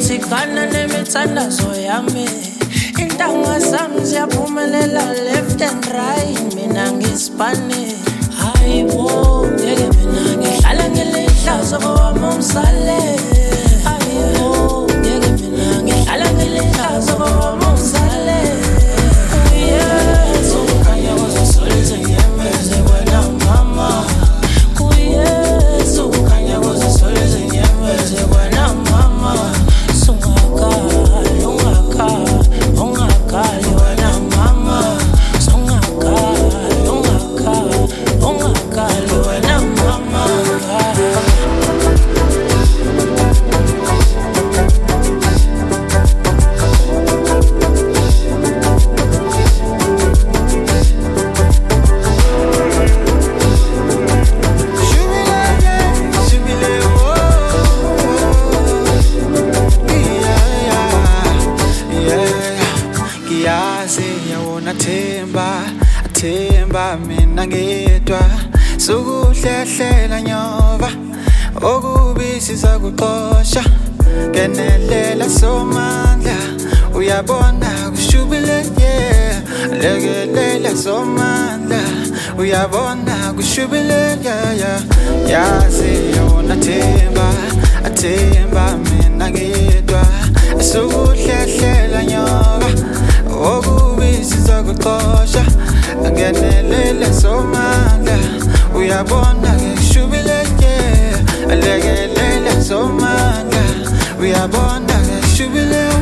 Sikana nemithandazo yami intanga zami ziyaphumelela left and right mina ngisipane hayibo ngeke mina ngihlala ngelihlazo kwami umsale hayibo ngeke mina ngihlala ngelihlazo kwami umsale uyesu kanye kuzosolise nyemeze wena mama uyesu kanye kuzosolise nyemeze wena mama Athemba mina ngedwa sukuhlehlela nyova okubi sizakuxosha kenelela somandla uyabona kushubile yeah lekelela somandla uyabona kushubile yeah yazi yona athemba mina ngedwa sukuhlehlela nyova okubi sizakuxosha ngenelela somandla uyabona ngeshubile yeah lekelela somandla uyabona ngeshubile